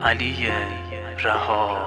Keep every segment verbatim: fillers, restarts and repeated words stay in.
علی رها.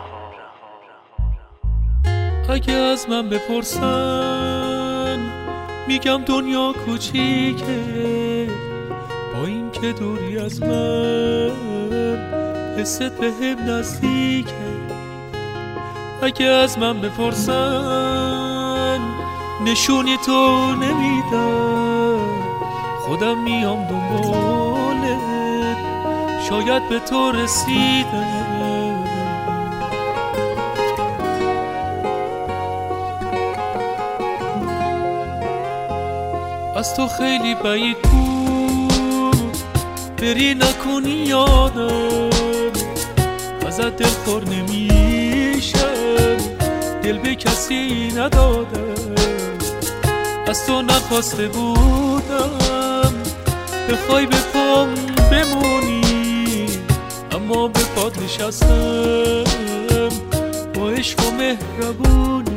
اگه از من بپرسن میگم دنیا کوچیکه، با این که دوری از من حست به هم نزدیکه. اگه از من بپرسن نشونی تو نمیدم، خودم میام دنبالت، شاید به تو رسیدم. از تو خیلی بعید بود بری نکنی یادم، ازت دلخور نمیشم، دل به کسی ندادم. از تو نخواسته بودم بخوای به پام بمونی، اما به پات نشستم با عشق و مهربونی.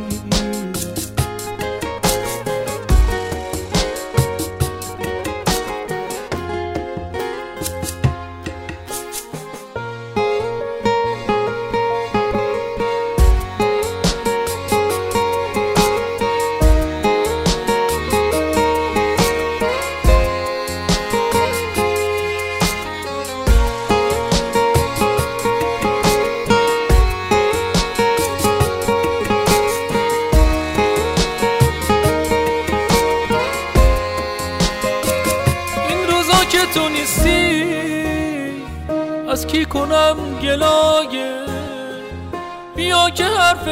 که تو نیستی از کی کنم گلایه، بیا که حرف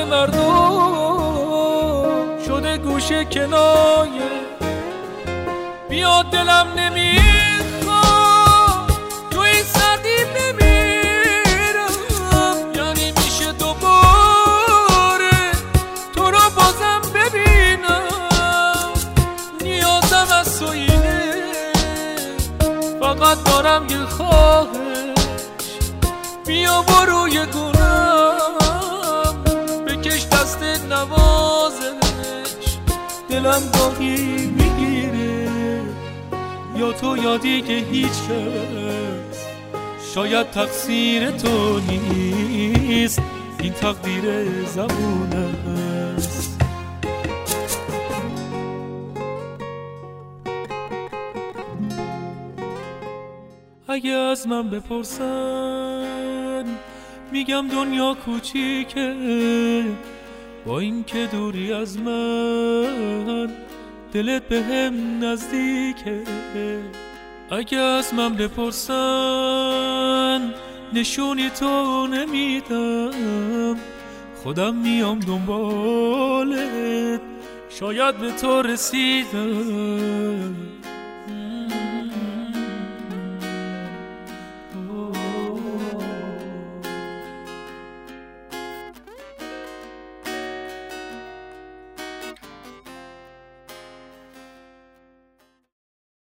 مردم شده گوشه کنایه. بیا دلم نمیخواد تو این سردی بمیرم، یعنی میشه دوباره تو رو بازم ببینم. نیازم از تو اینه، فقط دارم یه خواهش، بیا با روی گونم بکش دست نوازش. دلم گاهی میگیره یا تو یا دیگه هیچ کس، شاید تقصیر تو نیست، این تقدیر زمونه است. اگه از من بپرسن میگم دنیا کوچیکه، با این که دوری از من دلت به هم نزدیکه. اگه از من بپرسن نشونی تو نمیدم، خودم میام دنبالت، شاید به تو رسیدم.